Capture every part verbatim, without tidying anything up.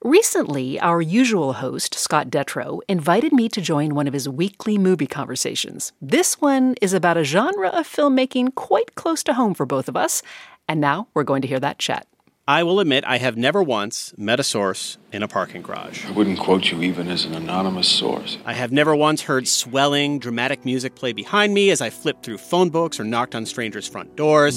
Recently, our usual host, Scott Detrow, invited me to join one of his weekly movie conversations. This one is about a genre of filmmaking quite close to home for both of us, and now we're going to hear that chat. I will admit I have never once met a source in a parking garage. I wouldn't quote you even as an anonymous source. I have never once heard swelling, dramatic music play behind me as I flipped through phone books or knocked on strangers' front doors.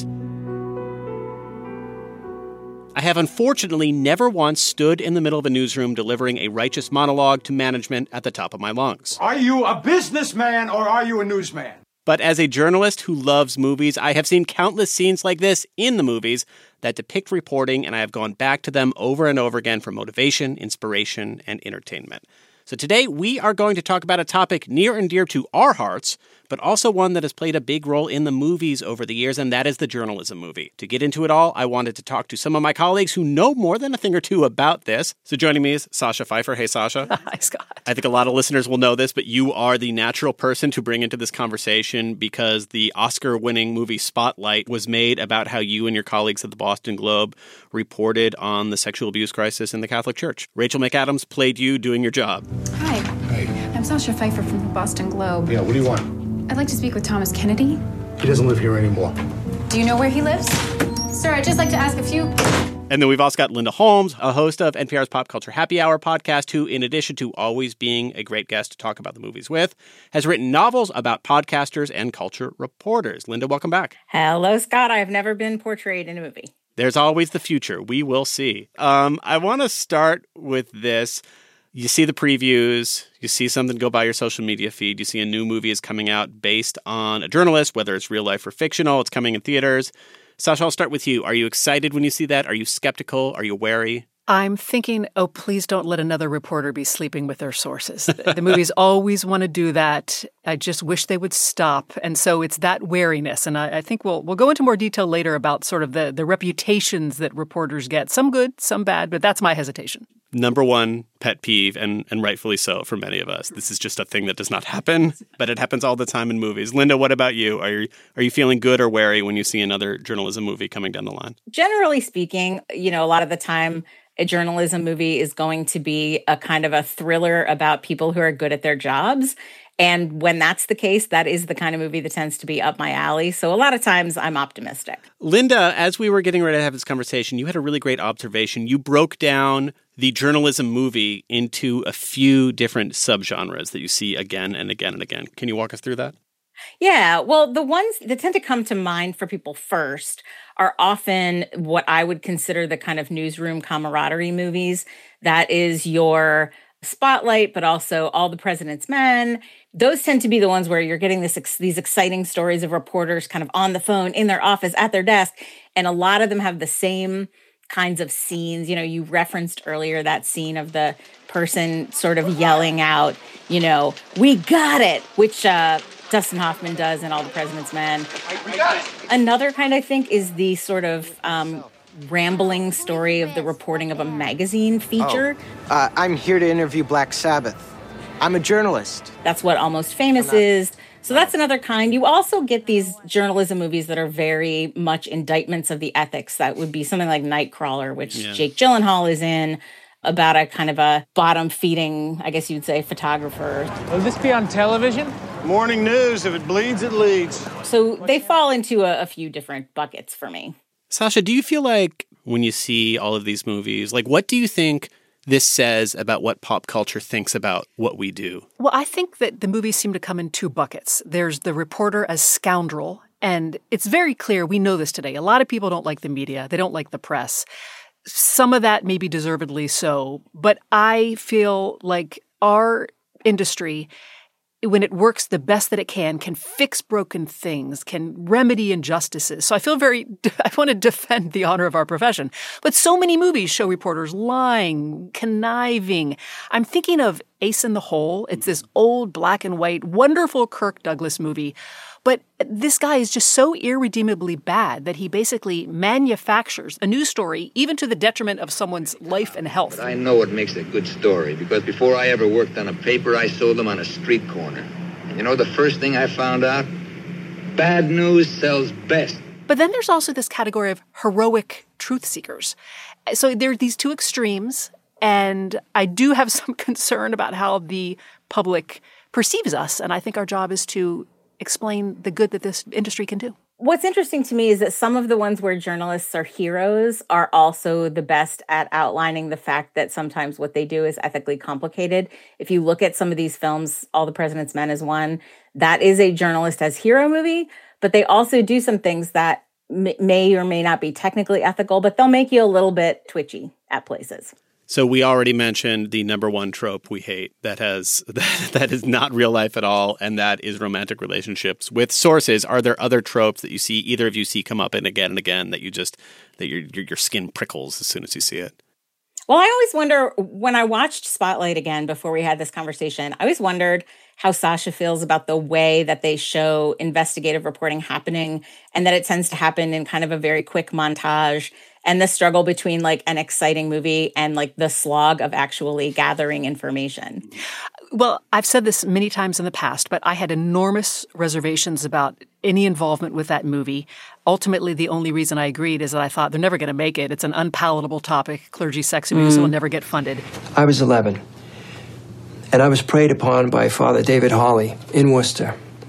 I have unfortunately never once stood in the middle of a newsroom delivering a righteous monologue to management at the top of my lungs. Are you a businessman or are you a newsman? But as a journalist who loves movies, I have seen countless scenes like this in the movies that depict reporting, and I have gone back to them over and over again for motivation, inspiration, and entertainment. So today, we are going to talk about a topic near and dear to our hearts, but also one that has played a big role in the movies over the years, and that is the journalism movie. To get into it all, I wanted to talk to some of my colleagues who know more than a thing or two about this. So joining me is Sasha Pfeiffer. Hey, Sasha. Hi, Scott. I think a lot of listeners will know this, but you are the natural person to bring into this conversation because the Oscar-winning movie Spotlight was made about how you and your colleagues at the Boston Globe reported on the sexual abuse crisis in the Catholic Church. Rachel McAdams played you doing your job. Hi. Hey. I'm Sasha Pfeiffer from the Boston Globe. Yeah, what do you want? I'd like to speak with Thomas Kennedy. He doesn't live here anymore. Do you know where he lives? Sir, I'd just like to ask a few... And then we've also got Linda Holmes, a host of N P R's Pop Culture Happy Hour podcast, who, in addition to always being a great guest to talk about the movies with, has written novels about podcasters and culture reporters. Linda, welcome back. Hello, Scott. I've never been portrayed in a movie. There's always the future. We will see. Um, I want to start with this. You see the previews, you see something go by your social media feed, you see a new movie is coming out based on a journalist, whether it's real life or fictional, it's coming in theaters. Sasha, I'll start with you. Are you excited when you see that? Are you skeptical? Are you wary? I'm thinking, oh, please don't let another reporter be sleeping with their sources. The, the movies always want to do that. I just wish they would stop. And so it's that wariness. And I, I think we'll we'll go into more detail later about sort of the, the reputations that reporters get. Some good, some bad, but that's my hesitation. Number one pet peeve, and, and rightfully so for many of us. This is just a thing that does not happen, but it happens all the time in movies. Linda, what about you? Are you, are you feeling good or wary when you see another journalism movie coming down the line? Generally speaking, you know, a lot of the time, a journalism movie is going to be a kind of a thriller about people who are good at their jobs. And when that's the case, that is the kind of movie that tends to be up my alley. So a lot of times I'm optimistic. Linda, as we were getting ready to have this conversation, you had a really great observation. You broke down the journalism movie into a few different subgenres that you see again and again and again. Can you walk us through that? Yeah, well, the ones that tend to come to mind for people first are often what I would consider the kind of newsroom camaraderie movies. That is your Spotlight, but also All the President's Men. Those tend to be the ones where you're getting this ex- these exciting stories of reporters kind of on the phone, in their office, at their desk. And a lot of them have the same kinds of scenes. You know, you referenced earlier that scene of the person sort of yelling out, you know, "We got it," which uh, Dustin Hoffman does in All the President's Men. We got it. Another kind, I think, is the sort of um, rambling story of the reporting of a magazine feature. Oh. Uh, I'm here to interview Black Sabbath. I'm a journalist. That's what Almost Famous is. So that's another kind. You also get these journalism movies that are very much indictments of the ethics. That would be something like Nightcrawler, which yeah. Jake Gyllenhaal is in, about a kind of a bottom-feeding, I guess you'd say, photographer. Will this be on television? Morning news. If it bleeds, it leads. So they fall into a, a few different buckets for me. Sasha, do you feel like when you see all of these movies, like what do you think this says about what pop culture thinks about what we do? Well, I think that the movies seem to come in two buckets. There's the reporter as scoundrel, and it's very clear, we know this today. A lot of people don't like the media. They don't like the press. Some of that may be deservedly so, but I feel like our industry, when it works the best that it can, can fix broken things, can remedy injustices. So I feel very, I want to defend the honor of our profession. But so many movies show reporters lying, conniving. I'm thinking of Ace in the Hole. It's this old black and white, wonderful Kirk Douglas movie. But this guy is just so irredeemably bad that he basically manufactures a news story, even to the detriment of someone's life and health. But I know what makes a good story, because before I ever worked on a paper, I sold them on a street corner. And you know the first thing I found out? Bad news sells best. But then there's also this category of heroic truth seekers. So there are these two extremes. And I do have some concern about how the public perceives us. And I think our job is to explain the good that this industry can do. What's interesting to me is that some of the ones where journalists are heroes are also the best at outlining the fact that sometimes what they do is ethically complicated. If you look at some of these films, All the President's Men is one, that is a journalist as hero movie, but they also do some things that m- may or may not be technically ethical, but they'll make you a little bit twitchy at places. So we already mentioned the number one trope we hate that has that, that is not real life at all, and that is romantic relationships with sources. Are there other tropes that you see, either of you see come up and again and again, that you just that your your, your skin prickles as soon as you see it? Well, I always wonder, when I watched Spotlight again before we had this conversation, I always wondered how Sasha feels about the way that they show investigative reporting happening, and that it tends to happen in kind of a very quick montage, and the struggle between like an exciting movie and like the slog of actually gathering information. Well, I've said this many times in the past, but I had enormous reservations about any involvement with that movie. Ultimately, the only reason I agreed is that I thought they're never going to make it. It's an unpalatable topic. Clergy sex abuse mm. will never get funded. I was eleven, and I was preyed upon by Father David Hawley in Worcester.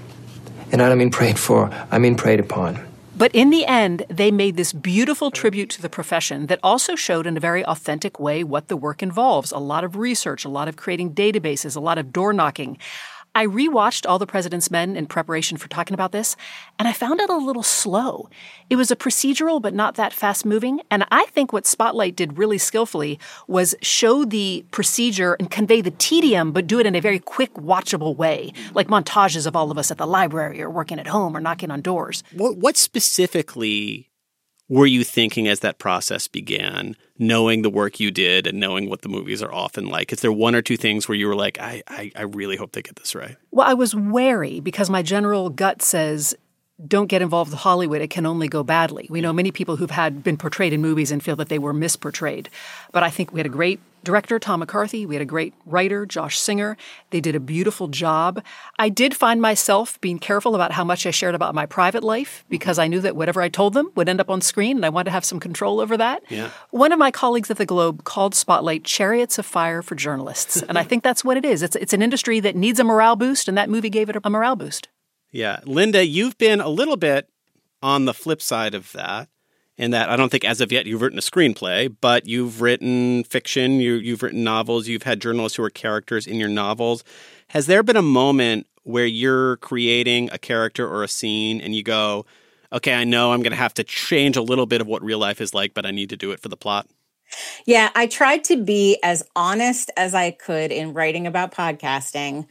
And I don't mean prayed for, I mean preyed upon. But in the end, they made this beautiful tribute to the profession that also showed in a very authentic way what the work involves. A lot of research, a lot of creating databases, a lot of door knocking. I rewatched All the President's Men in preparation for talking about this, and I found it a little slow. It was a procedural, but not that fast-moving. And I think what Spotlight did really skillfully was show the procedure and convey the tedium, but do it in a very quick, watchable way, like montages of all of us at the library or working at home or knocking on doors. What, what specifically were you thinking as that process began, knowing the work you did and knowing what the movies are often like? Is there one or two things where you were like, I, I, I really hope they get this right? Well, I was wary because my general gut says, don't get involved with Hollywood. It can only go badly. We know many people who've had been portrayed in movies and feel that they were misportrayed. But I think we had a great director, Tom McCarthy. We had a great writer, Josh Singer. They did a beautiful job. I did find myself being careful about how much I shared about my private life because I knew that whatever I told them would end up on screen, and I wanted to have some control over that. Yeah. One of my colleagues at the Globe called Spotlight Chariots of Fire for Journalists, and I think that's what it is. It's, it's an industry that needs a morale boost, and that movie gave it a morale boost. Yeah. Linda, you've been a little bit on the flip side of that. In that I don't think as of yet you've written a screenplay, but you've written fiction, you, you've written novels, you've had journalists who are characters in your novels. Has there been a moment where you're creating a character or a scene and you go, okay, I know I'm going to have to change a little bit of what real life is like, but I need to do it for the plot? Yeah, I tried to be as honest as I could in writing about podcasting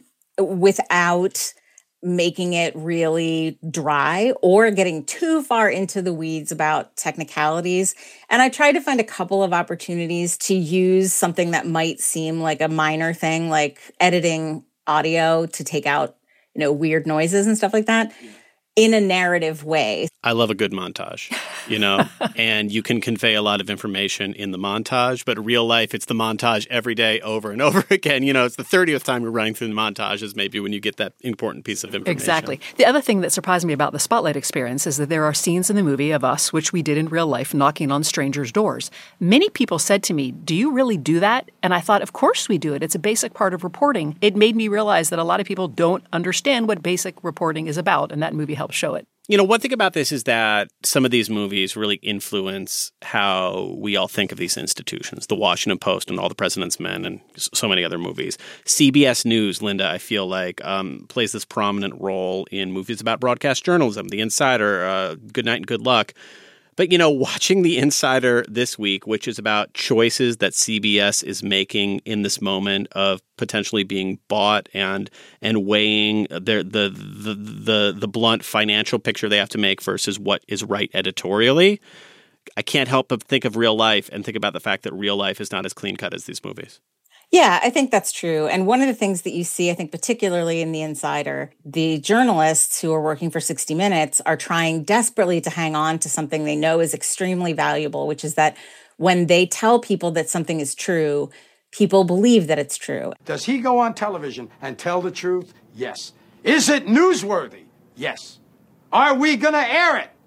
without making it really dry or getting too far into the weeds about technicalities. And I tried to find a couple of opportunities to use something that might seem like a minor thing, like editing audio to take out, you know, weird noises and stuff like that, in a narrative way. I love a good montage, you know, and you can convey a lot of information in the montage, but real life, it's the montage every day over and over again. You know, it's the thirtieth time you're running through the montages, maybe when you get that important piece of information. Exactly. The other thing that surprised me about the Spotlight experience is that there are scenes in the movie of us, which we did in real life, knocking on strangers' doors. Many people said to me, do you really do that? And I thought, of course we do it. It's a basic part of reporting. It made me realize that a lot of people don't understand what basic reporting is about, and that movie helped show it. You know, one thing about this is that some of these movies really influence how we all think of these institutions. The Washington Post and All the President's Men and so many other movies. C B S News, Linda, I feel like, um, plays this prominent role in movies about broadcast journalism. The Insider, uh, Good Night and Good Luck. But, you know, watching The Insider this week, which is about choices that C B S is making in this moment of potentially being bought and and weighing their, the, the the the blunt financial picture they have to make versus what is right editorially, I can't help but think of real life and think about the fact that real life is not as clean-cut as these movies. Yeah, I think that's true. And one of the things that you see, I think, particularly in The Insider, the journalists who are working for sixty minutes are trying desperately to hang on to something they know is extremely valuable, which is that when they tell people that something is true, people believe that it's true. Does he go on television and tell the truth? Yes. Is it newsworthy? Yes. Are we going to air it?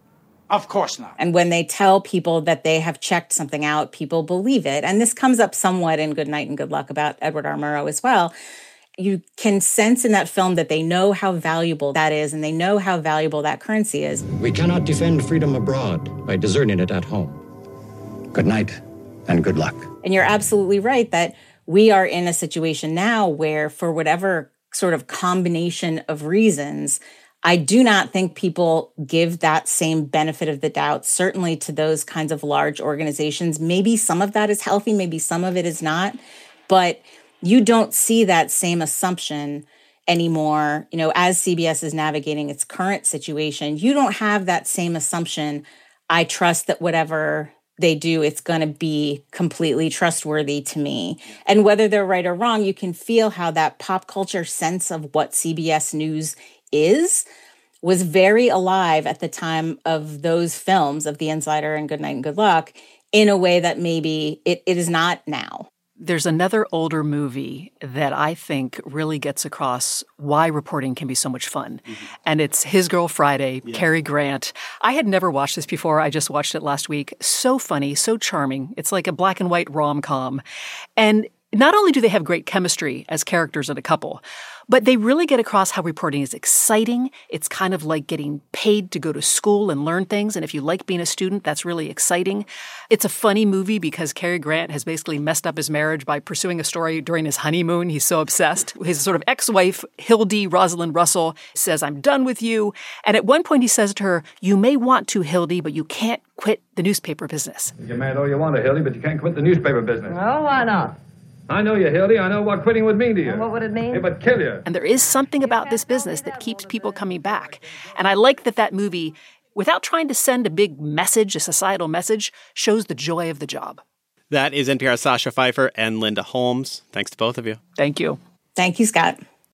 Of course not. And when they tell people that they have checked something out, people believe it. And this comes up somewhat in Good Night and Good Luck about Edward R. Murrow as well. You can sense in that film that they know how valuable that is, and they know how valuable that currency is. We cannot defend freedom abroad by deserting it at home. Good night and good luck. And you're absolutely right that we are in a situation now where, for whatever sort of combination of reasons, I do not think people give that same benefit of the doubt, certainly to those kinds of large organizations. Maybe some of that is healthy, maybe some of it is not, but you don't see that same assumption anymore. You know, as C B S is navigating its current situation, you don't have that same assumption. I trust that whatever they do, it's going to be completely trustworthy to me. And whether they're right or wrong, you can feel how that pop culture sense of what C B S News is was very alive at the time of those films of The Insider and Good Night and Good Luck in a way that maybe it, it is not now. There's another older movie that I think really gets across why reporting can be so much fun. Mm-hmm. And it's His Girl Friday, yeah. Cary Grant. I had never watched this before. I just watched it last week. So funny, so charming. It's like a black and white rom-com. And not only do they have great chemistry as characters and a couple, but they really get across how reporting is exciting. It's kind of like getting paid to go to school and learn things. And if you like being a student, that's really exciting. It's a funny movie because Cary Grant has basically messed up his marriage by pursuing a story during his honeymoon. He's so obsessed. His sort of ex-wife, Hildy Rosalind Russell, says, "I'm done with you." And at one point he says to her, "You may want to, Hildy, but you can't quit the newspaper business." You may know you want to, Hildy, but you can't quit the newspaper business. Well, why not? I know you, Hildy. I know what quitting would mean to you. And what would it mean? It would kill you. And there is something about this business that keeps people coming back. And I like that that movie, without trying to send a big message, a societal message, shows the joy of the job. That is N P R's Sasha Pfeiffer and Linda Holmes. Thanks to both of you. Thank you. Thank you, Scott.